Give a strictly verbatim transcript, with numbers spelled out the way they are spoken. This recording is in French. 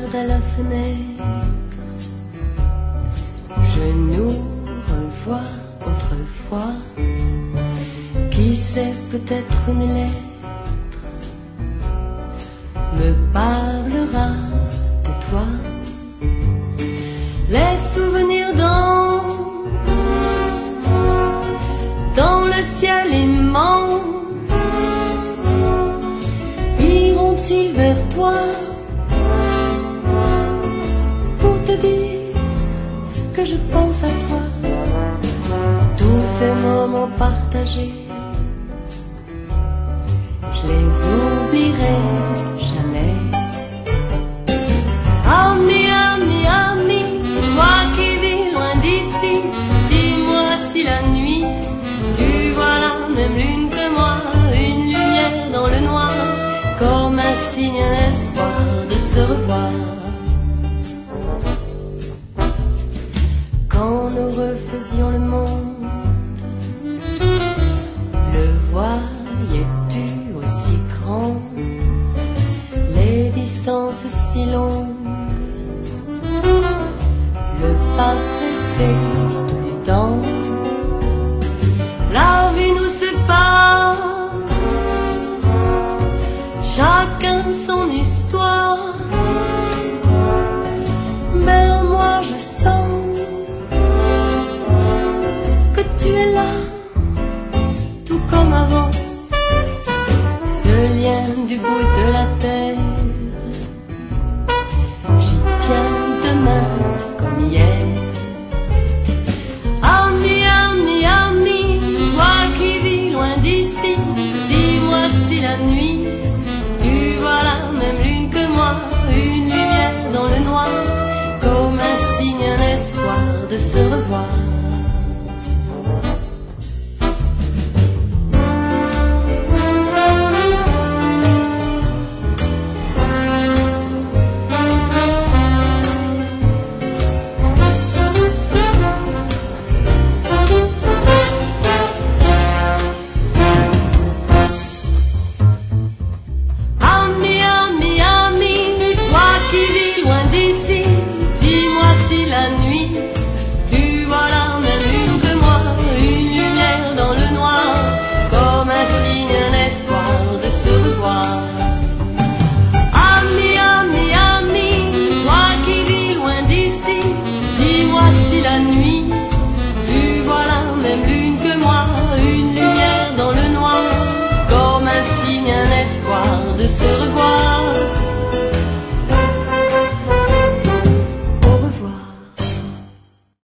regarde à la fenêtre, je nous revois autrefois. Qui sait, peut-être une lettre me parlera de toi. Les souvenirs dans, dans le ciel immense iront-ils vers toi pour te dire que je pense à toi. Tous ces moments partagés, je les oublierai jamais. Ami, ami, ami, toi qui vis loin d'ici, dis-moi si la nuit tu vois la même lune que moi, une lumière dans le noir, comme un signe, un espoir de se revoir. Quand nous refaisions le monde, le voyais-tu aussi grand, les distances si longues, le pas pressé du temps. La vie nous sépare, chacun son histoire, mais moi je sens que tu es là, tout comme avant. Ce lien du bout de la terre, j'y tiens demain comme hier. Ami, ami, ami, toi qui vis loin d'ici, dis-moi si la nuit tu vois la même lune que moi, une lumière dans le noir, comme un signe, un espoir de se revoir. De se revoir.